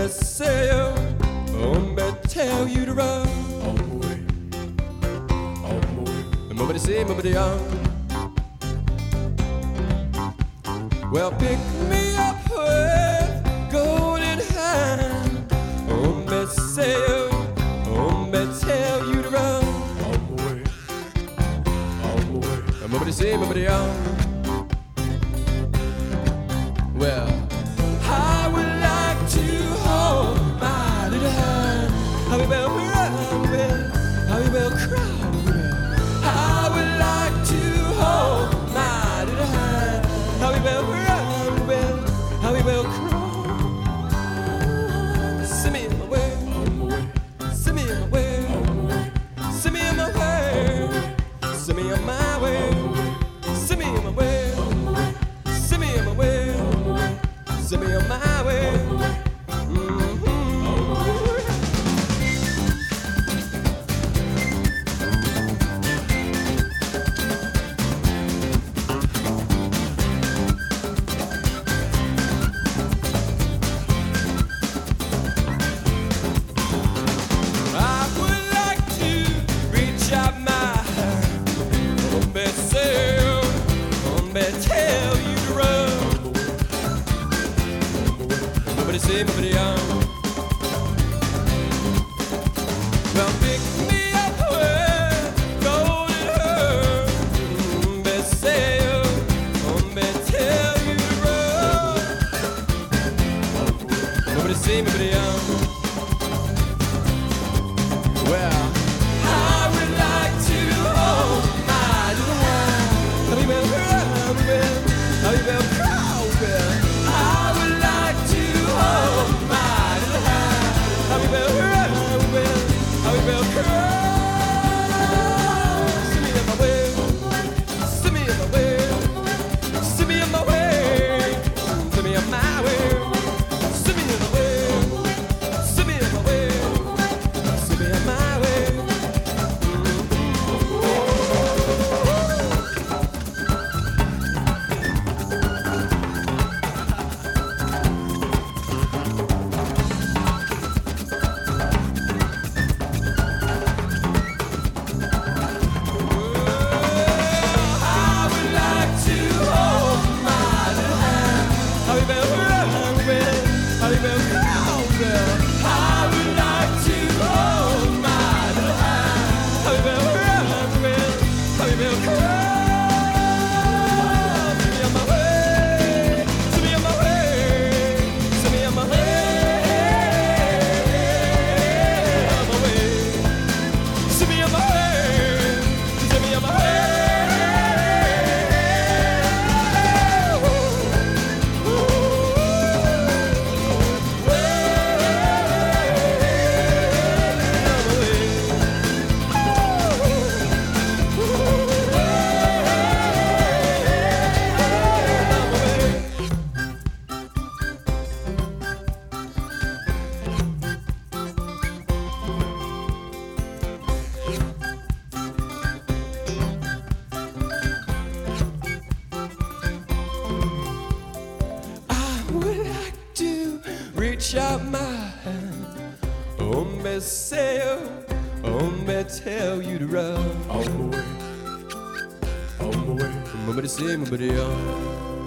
say you, tell you to run. Nobody say, nobody on. Well, pick me up with golden hand. Say you, tell you to run. Nobody say, nobody on. Well, I would like to hold my little hand. I will run, I will cry. I would like to hold my little hand. I will run, I will cry. Send me in my way, send me in my way, send me in my way, send me on my way, send me in my way, send me in my way. Send me on my way. I would like to reach out my hand, tell you to run. Nobody say, nobody on. Well, pick me up with golden hair. Say you, tell you to run. Nobody say, nobody on. Well, I would like to hold my little hand. I will cry. I would like to hold my little hand. I will cry. Send me in my way, send me in my way, send me in my way, send me on my way, send me in my way, send me in my way, send me on my way. Reach out my hand, say you, tell you to run. On my way, Nobody say, nobody on.